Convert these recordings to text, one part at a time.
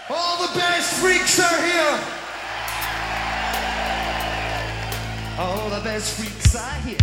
All the best freaks are here. All the best freaks are here.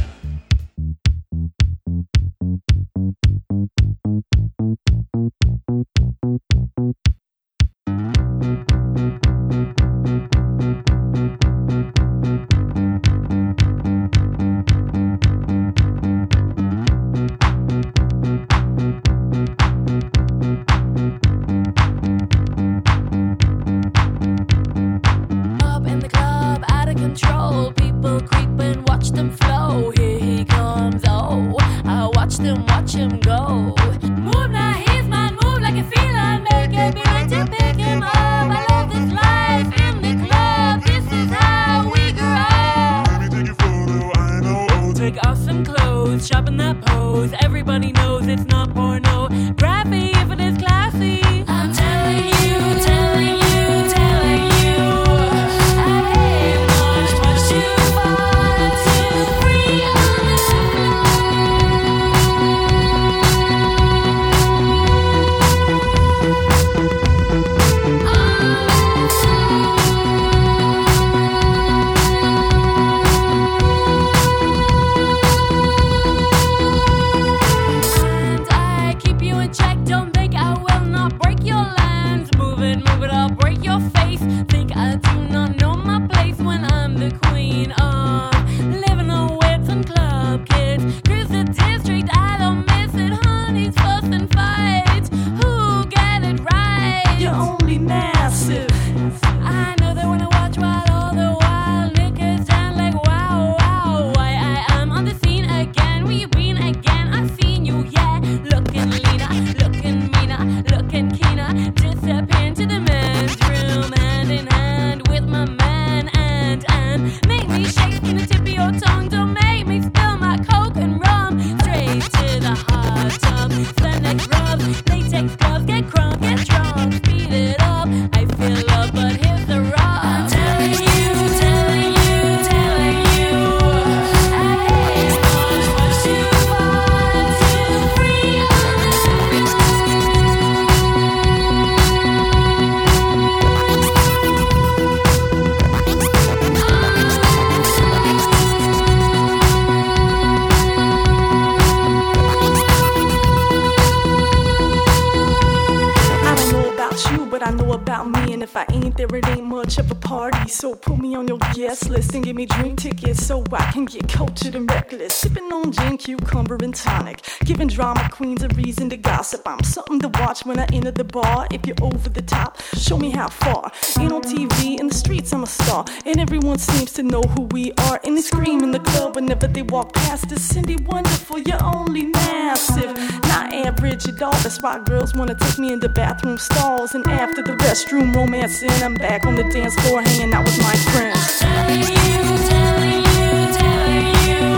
So put me on your guest list and give me drink tickets so I can get cultured and reckless. Sipping on gin, cucumber, and tonic. Giving drama queens a reason to gossip. I'm something to watch when I enter the bar. If you're over the top, show me how far. Ain't on TV, in the streets I'm a star. And everyone seems to know who we are. And they scream in the club whenever they walk past us. Cindy, wonderful, you're only massive. Not average at all, that's why girls wanna take me into bathroom stalls. And after the restroom romancing, I'm back on the dance floor hanging out with my friends. Telling you, telling you, telling you.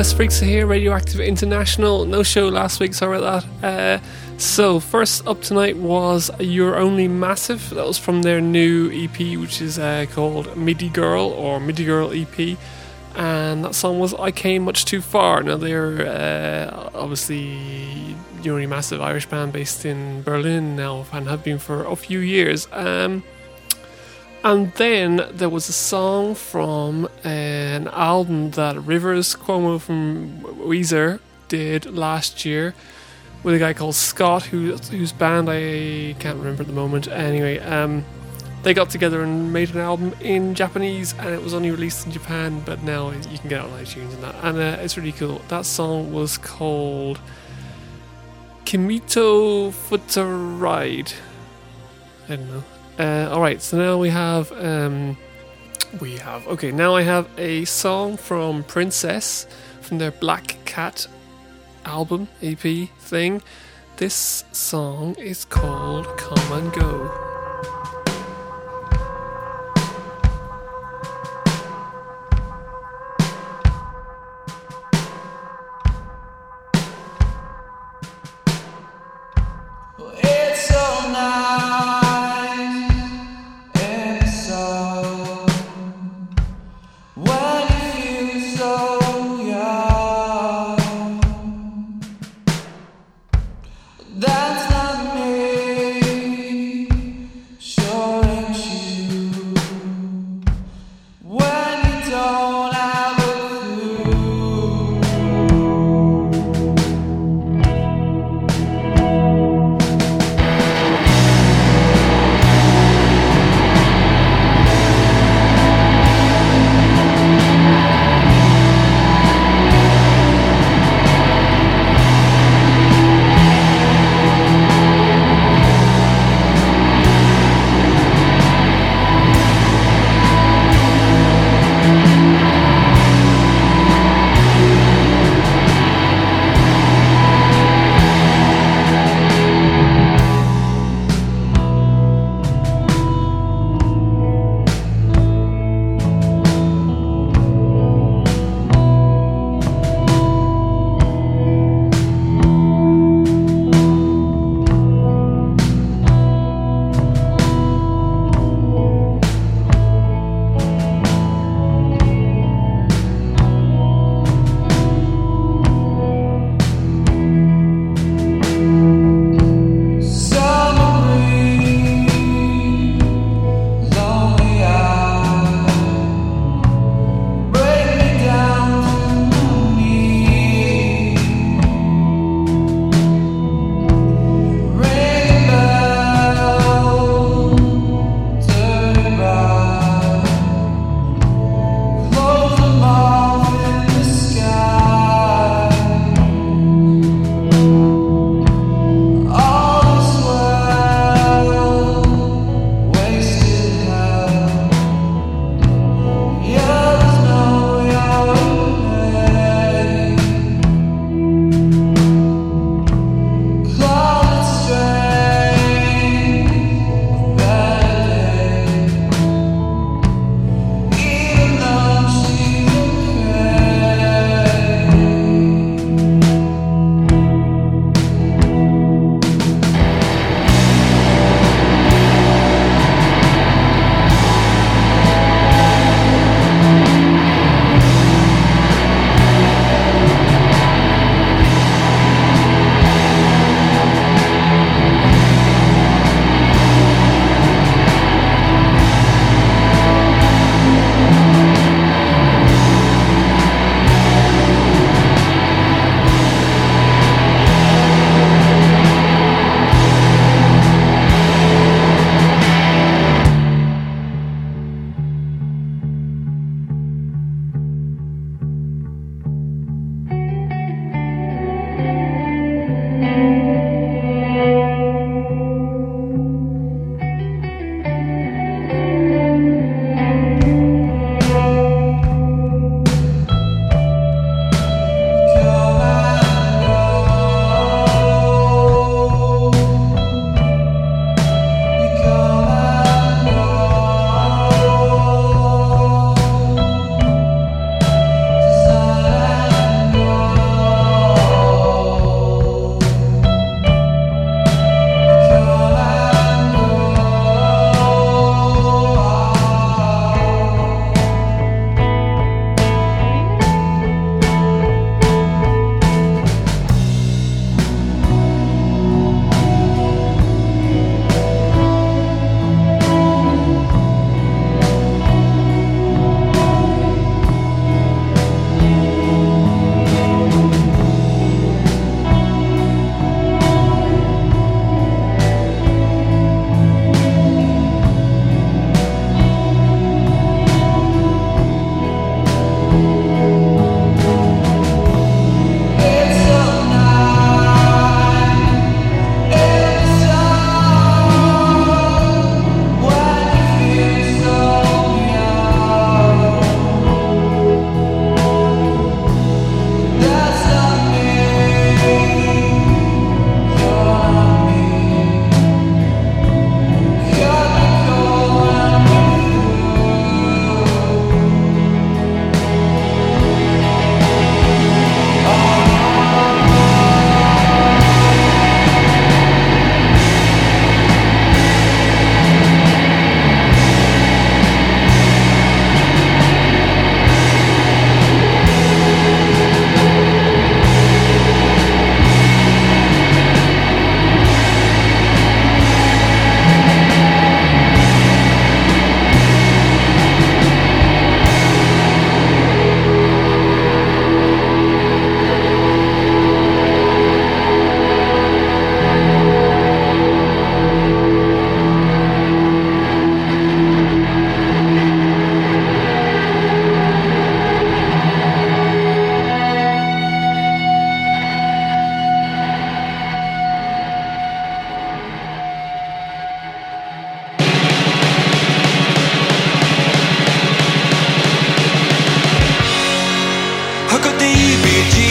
West Freaks here, Radioactive International. No show last week, sorry about that. So, first up tonight was You're Only Massive. That was from their new EP, which is called MIDI Girl, or MIDI Girl EP. And that song was I Came Much Too Far. Now, they're obviously You're Only Massive, Irish band based in Berlin now, and have been for a few years. And then there was a song from an album that Rivers Cuomo from Weezer did last year with a guy called Scott, whose band I can't remember at the moment. Anyway, they got together and made an album in Japanese, and it was only released in Japan, but now you can get it on iTunes and that. And it's really cool. That song was called Kimito Futaride. I don't know. Alright, so now now I have a song from Princess from their Black Cat album, EP thing. This song is called Come and Go. It's so nice. That's not me.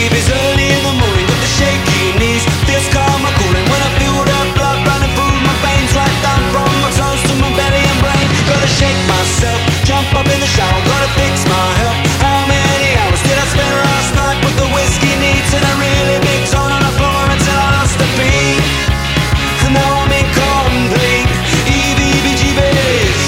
heebie-jeebies early in the morning with the shaky knees. Feels calm, I call it when I feel that blood running through my veins, right down from my toes to my belly and brain. Gotta shake myself, jump up in the shower, gotta fix my health. How many hours did I spend last night with the whiskey needs and a really big tone on the floor until I lost the beat? And now I'm incomplete, heebie-jeebies.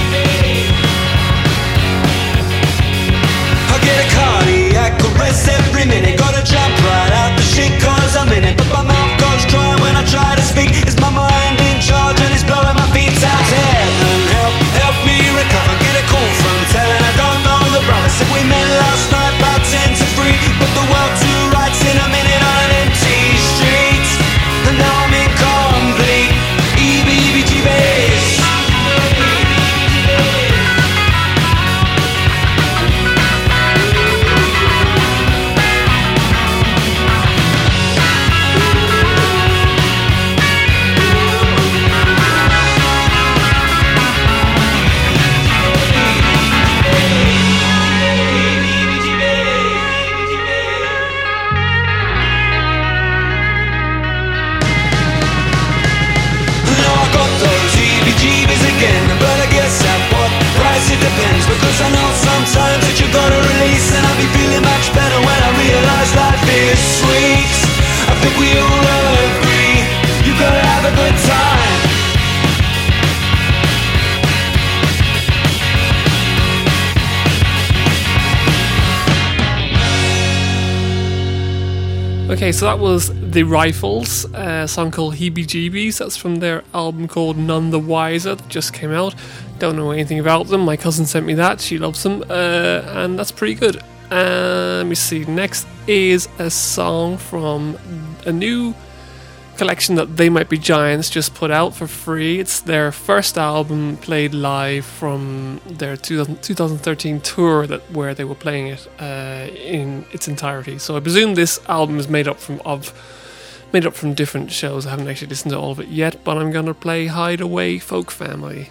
I get a cardiac arrest every minute. Gotta jump right out the shit cause I'm in it. But my mouth goes dry when I try to speak. Is my mind in charge and it's blowing my feet out? Heaven help me recover. Get a call from telling I don't know the brother. Said we met last night about 10 to 3. Put the world to rights in a minute on an empty street. And now I'm incomplete, heebie-jeebies. But I guess at what price it depends. Because I know sometimes that you gotta release. And I'll be feeling much better when I realize life is sweet. I think we all agree, you gotta have a good time. Okay, so that was The Rifles, a song called Heebie-Jeebies. That's from their album called None the Wiser that just came out. Don't know anything about them. My cousin sent me that. She loves them. And that's pretty good. Let me see. Next is a song from a new collection that They Might Be Giants just put out for free. It's their first album played live from their 2013 tour where they were playing it in its entirety. So I presume this album is made up from different shows. I haven't actually listened to all of it yet, but I'm gonna play Hideaway Folk Family.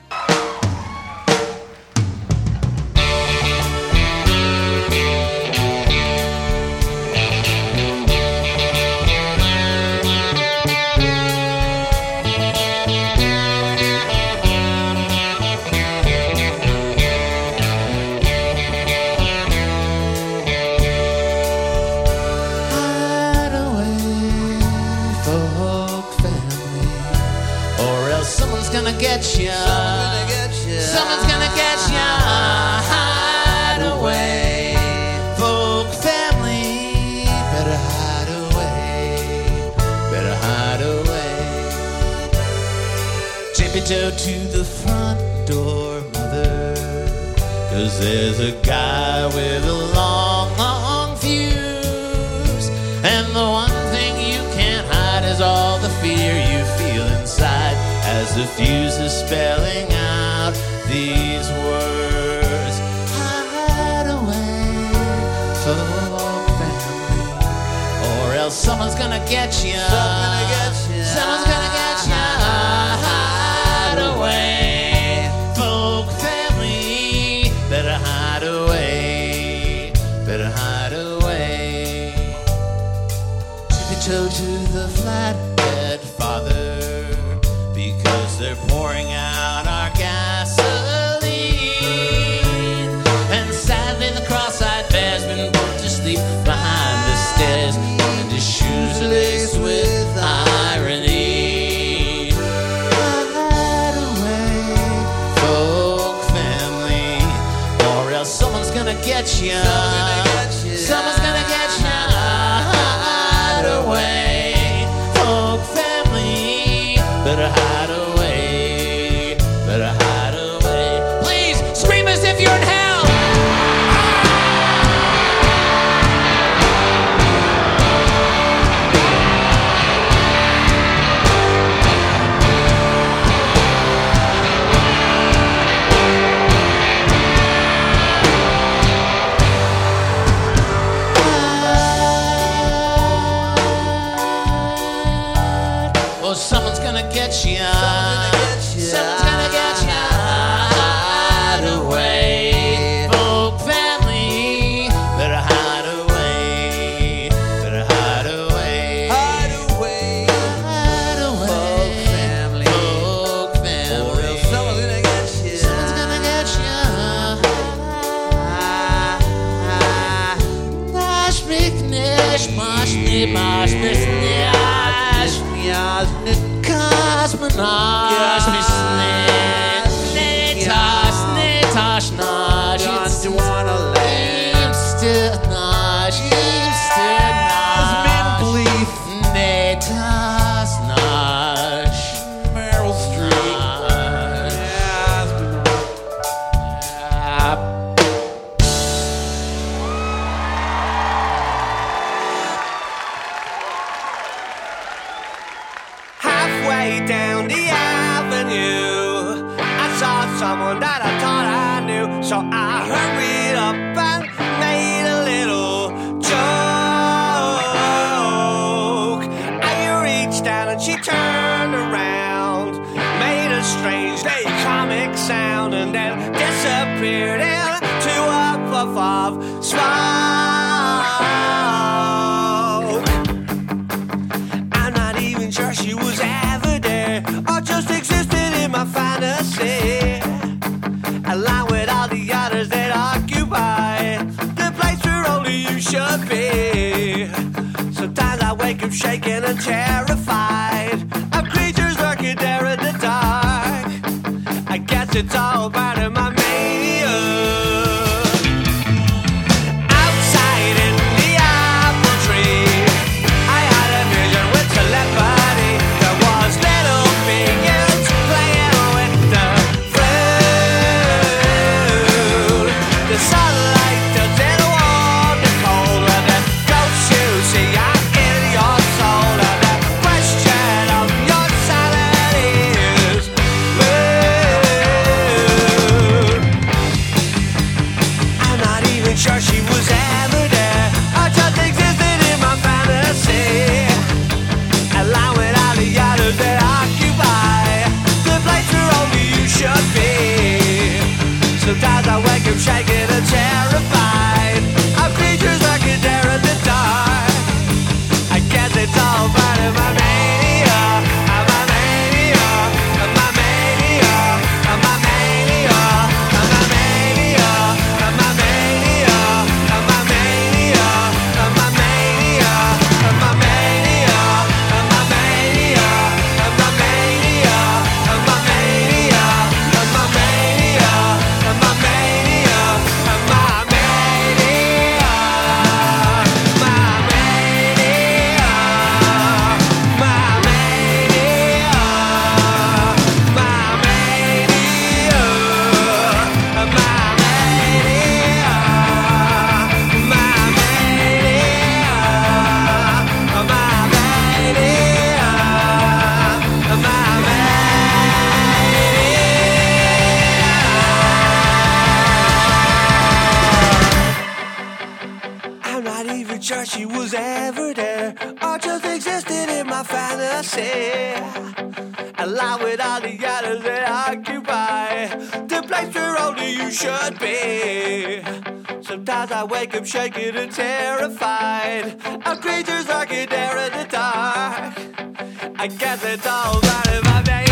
Get ya. Someone's gonna get ya. Hide away, folk family. Better hide away. Better hide away. Tippy-toe to the front door, mother. 'Cause there's a guy with a long, long fuse. And the one thing you can't hide is all the fear you feel inside as the fuse is spelling out these words. Hide away, folk family, or else someone's gonna get you. Someone's gonna get you. Hide away, folk family. Better hide away. Better hide away. Tippy-toe to the flatbed, father. Because they're pouring out our gasoline. And sadly the cross-eyed bear's been put to sleep behind the stairs. And his shoes are laced with irony. Hide away, folk family, or else someone's gonna get ya. Someone's gonna get ya. Hide away, folk family. Better hide away, better hide away. Please, scream as if you're in hell! Masz mnie śniasz, miasny kosmonauts. Masz mnie śniasz, nie tasz nasz. Don't you wanna live? Still nasz, still nasz. Min blief, nie tasz nasz. Meryl Streep. Halfway down the avenue, I saw someone that I thought I knew. So I hurried up and made a little joke. I reached down and she turned around, made a strangely comic sound, and then disappeared into a puff of smoke. I'm not even sure she was ever there, or just existed in my fantasy, along with all the others that occupy the place where only you should be. Sometimes I wake up shaking and terrified of creatures lurking there in the dark. I guess it's all part of my mania. Outside in the apple tree, I had a vision with telepathy. There was little figures playing with the fruit. The sunlight doesn't warm the cold, and the ghosts you see are in your soul, and the question of your sanity is mood. I'm not even sure she was ever there, or just existed in my fantasy, along with all the others that occupy the place where only you should be. Sometimes I wake up shaking and terrified of creatures lurking there in the dark. I guess it's all part of my mania, of my mania, of my mania, of my mania, of my mania, of my mania, of my mania, of my mania, of my mania, of my mania, of my mania, of my mania, of my mania, of my mania, of my I'm not even sure she was ever there, or just existed in my fantasy, along with all the others that occupy the place where only you should be. Sometimes I wake up shaking and terrified of creatures lurking there in the dark. I guess it's all part of my mania.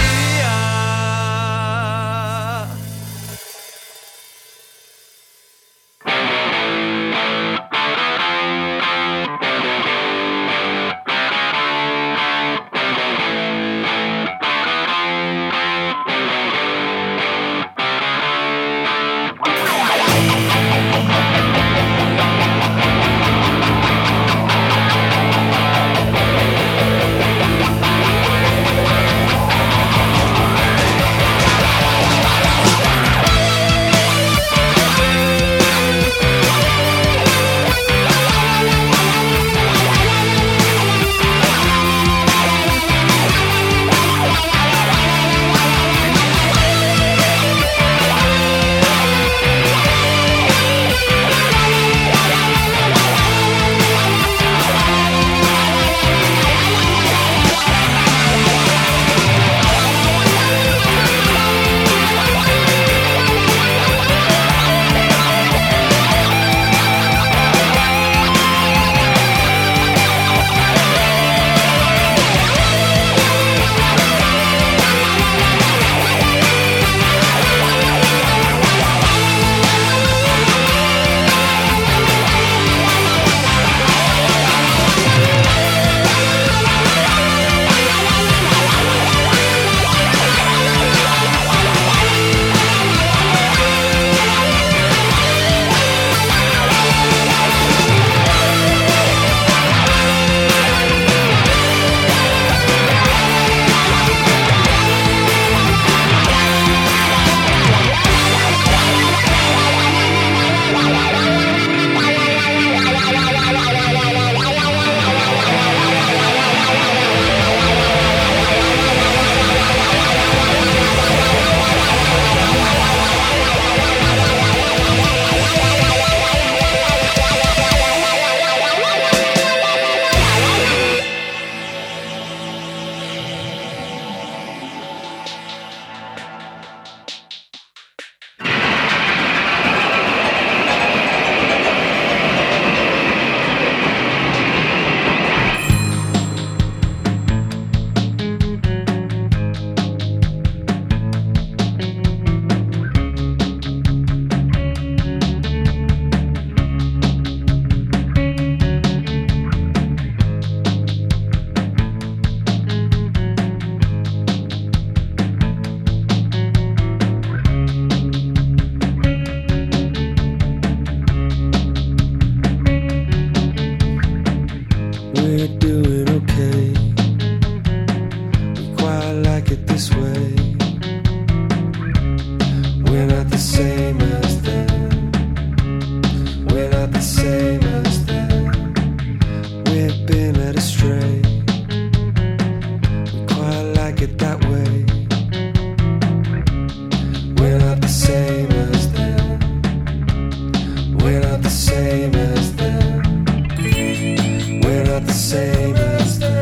same as them. We're not the same as them.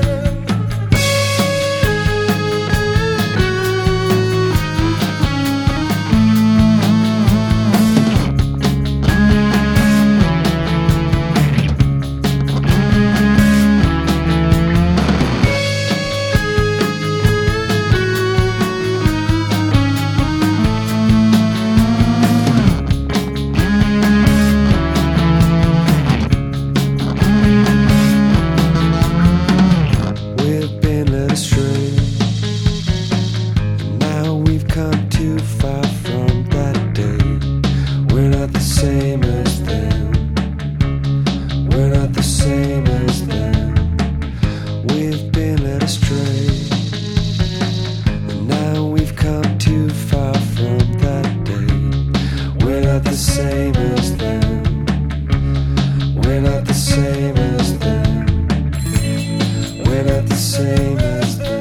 We've been led astray. Now we've come too far from that day. We're not the same as them. We're not the same as them. We've been led astray. Now we've come too far from that day. We're not the same as them. We're not the same as them. We're not the same as them.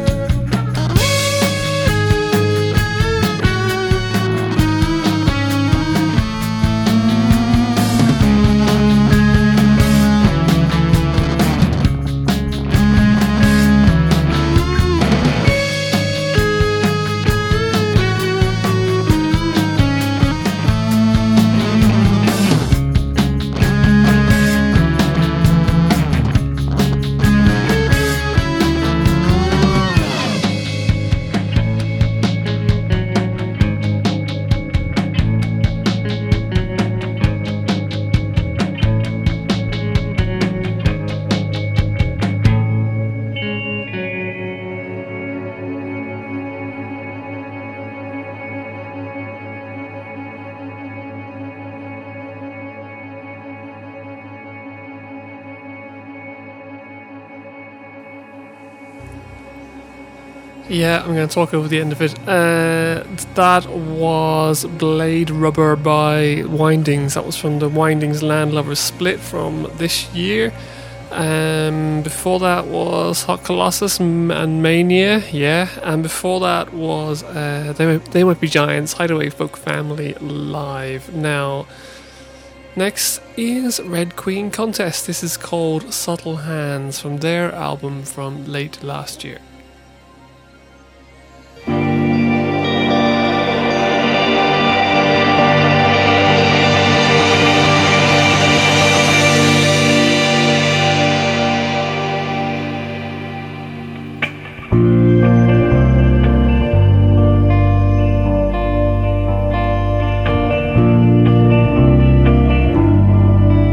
Yeah, I'm going to talk over the end of it. That was Blade Rubber by Windings. That was from the Windings Landlovers split from this year. Before that was Hot Colossus and Mania, yeah. And before that was They Might Be Giants, Hideaway Folk Family live. Now, next is Red Queen Contest. This is called Subtle Hands from their album from late last year.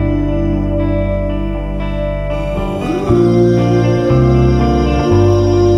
Ooh.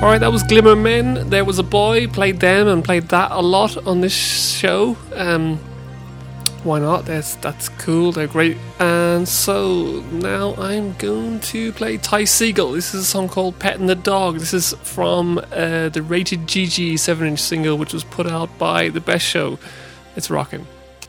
Alright, that was Glimmer Men. There Was a Boy, played them and played that a lot on this show. Why not? That's cool, they're great. And so now I'm going to play Ty Segall. This is a song called Petting the Dog. This is from the Rated GG 7-inch single, which was put out by The Best Show. It's rocking.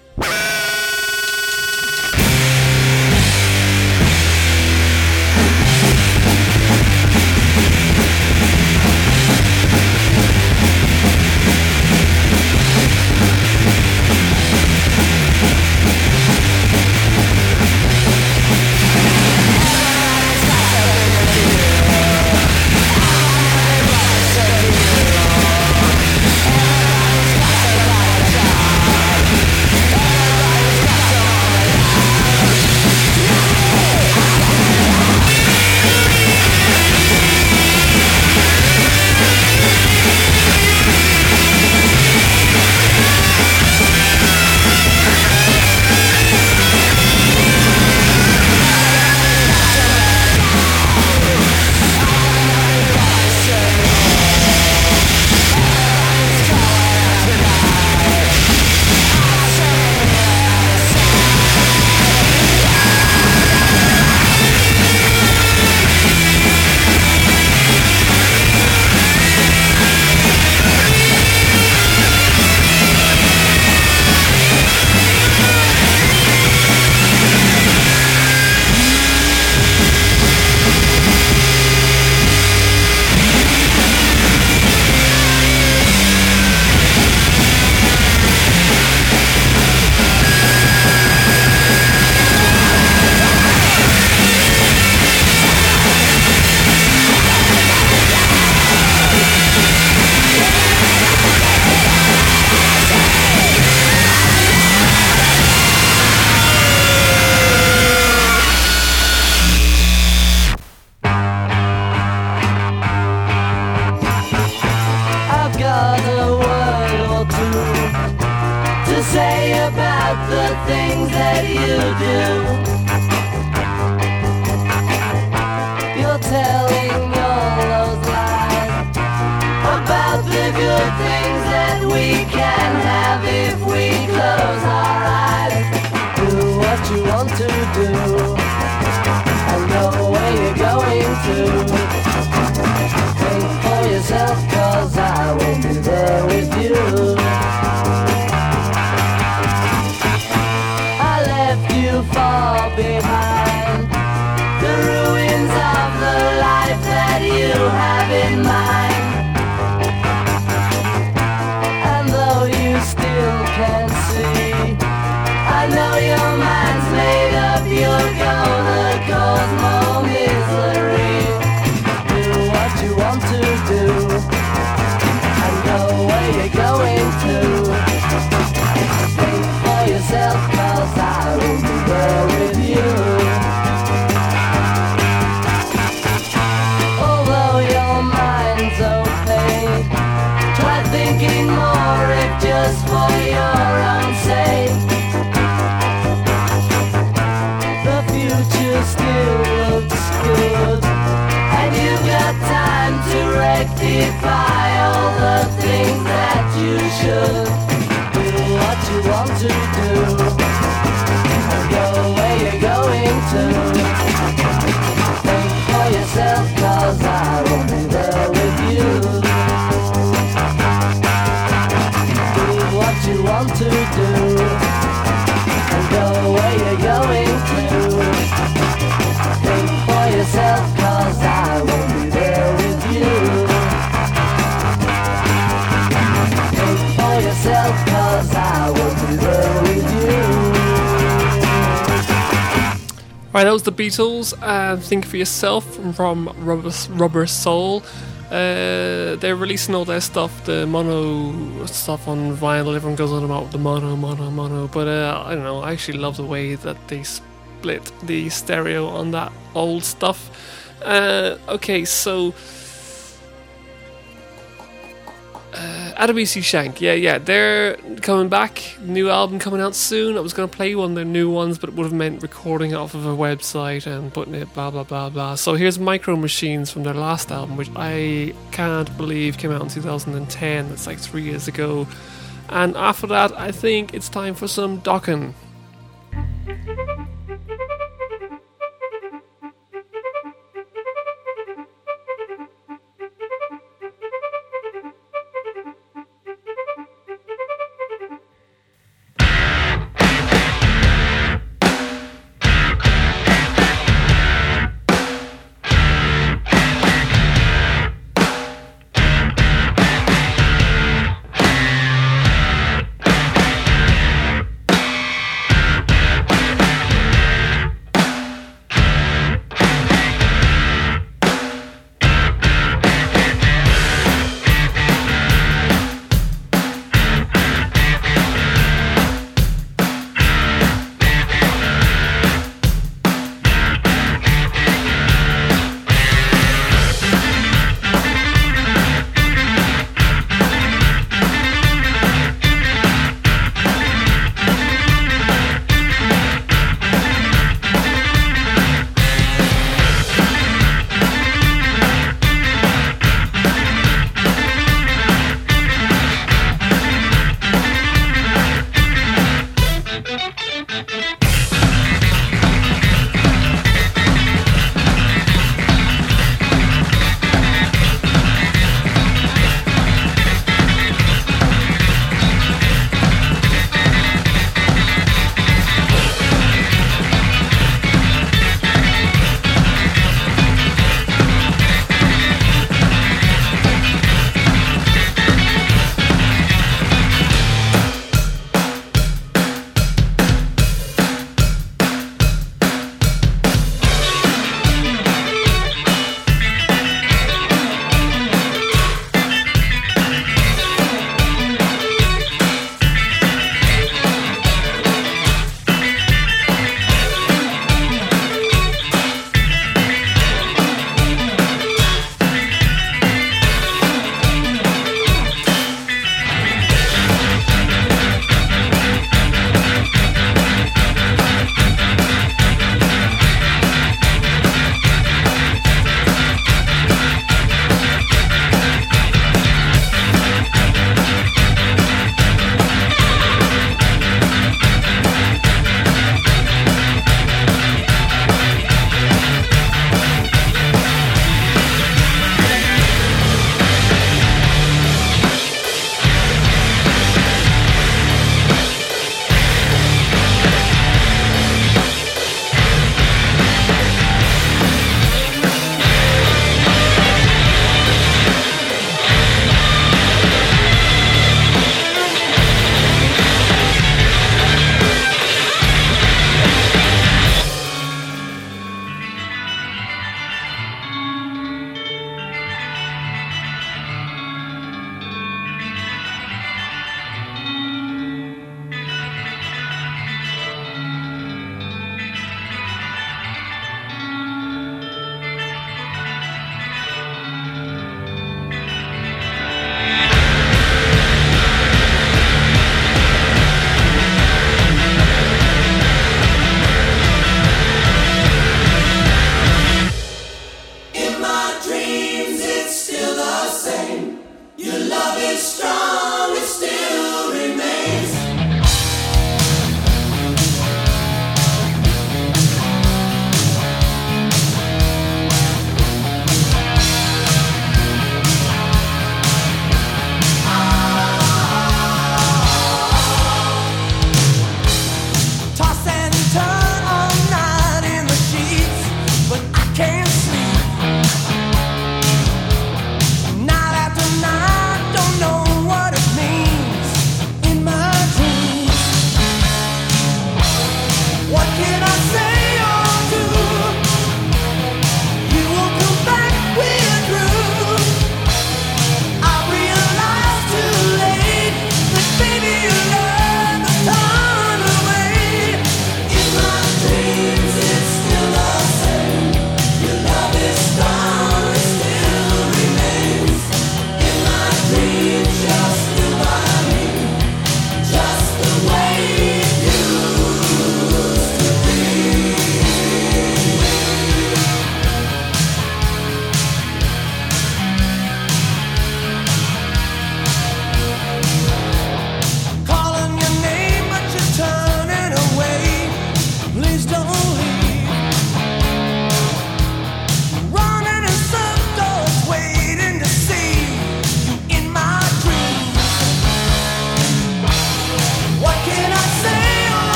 Alright, that was the Beatles and Think for Yourself from Rubber Soul. They're releasing all their stuff, the mono stuff on vinyl. Everyone goes on about the mono. But I don't know, I actually love the way that they split the stereo on that old stuff. Okay, so Adebisi Shank, yeah, they're coming back. New album coming out soon. I was going to play one of their new ones, but it would have meant recording it off of a website and putting it blah blah blah blah. So here's Micro Machines from their last album, which I can't believe came out in 2010. That's like 3 years ago. And after that, I think it's time for some Dokken.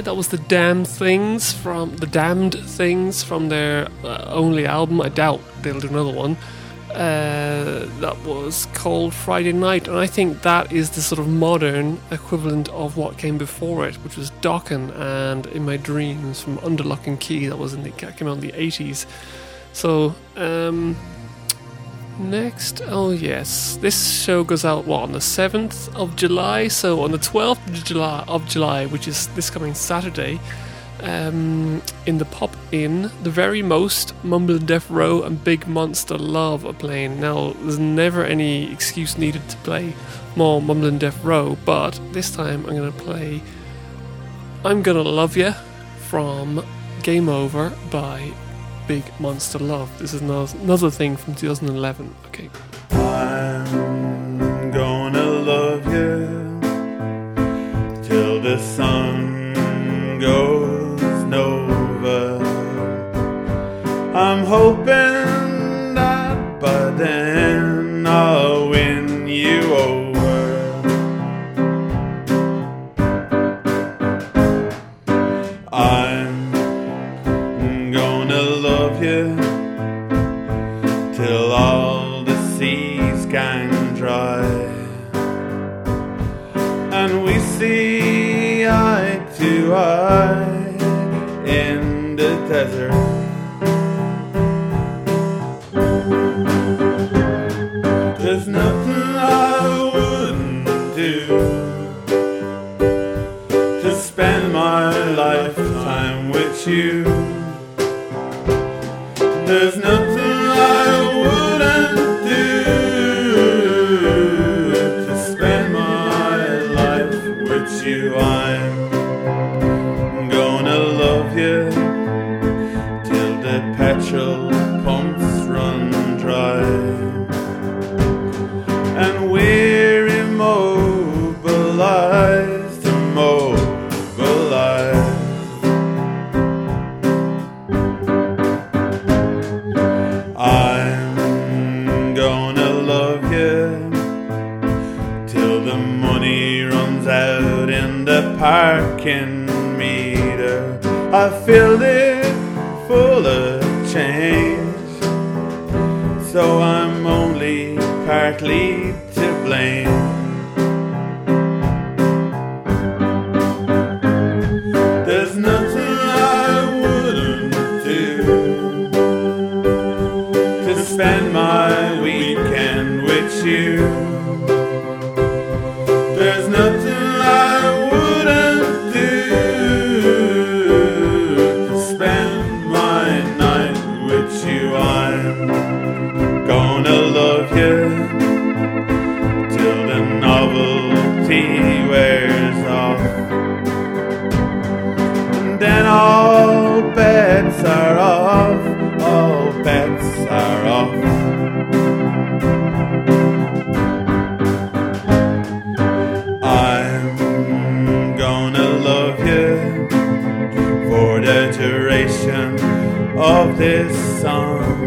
July. That was the Damned Things from their only album. I doubt they'll do another one. That was called Friday Night, and I think that is the sort of modern equivalent of what came before it, which was Dokken and In My Dreams from Under Lock and Key. That came out in the 80s. So next, oh yes, this show goes out on the 7th of July. So on the 12th of July, which is this coming Saturday, in the Pop Inn, The Very Most, Mumble and Death Row and Big Monster Love are playing. Now, there's never any excuse needed to play more Mumble and Death Row, but this time I'm going to play I'm Gonna Love Ya from Game Over by Big Monster Love. This is another thing from 2011. Okay. I'm gonna love you till the sun goes over. I'm hoping that by then I'll win you over. I'm gonna love you till all the seas can dry and we see eye to eye in the desert. There's nothing I wouldn't do to spend my lifetime with you. There's nothing I wouldn't do to spend my life with you. I'm gonna love you till the petrol pumps run dry and we're immobilized, I'm gonna love you till the money runs out in the parking meter. I filled it full of change, so I'm only partly to blame. There's nothing I wouldn't do to spend my weekend with you. There's nothing I wouldn't do to spend my night with you. I'm gonna love you till the novelty wears off, and then all bets are off, all bets are off. I'm gonna love you for the duration of this song.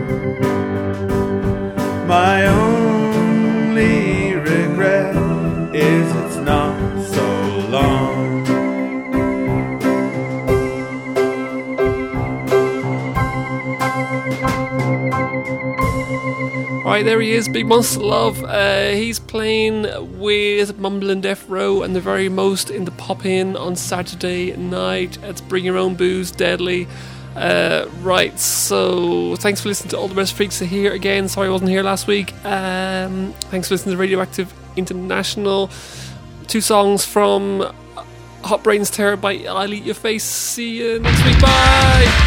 My only regret is it's not so long. Alright, there he is, Big Monster Love. He's playing with Mumble and Death Row and The Very Most in the Pop In on Saturday night. It's Bring Your Own Booze, Deadly. Right, so thanks for listening to All the Best Freaks are here again. Sorry I wasn't here last week. Thanks for listening to Radioactive International. 2 songs from Hot Brains Terror by I'll Eat Your Face. See you next week. Bye!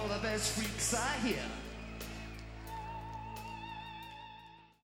the best freaks are here.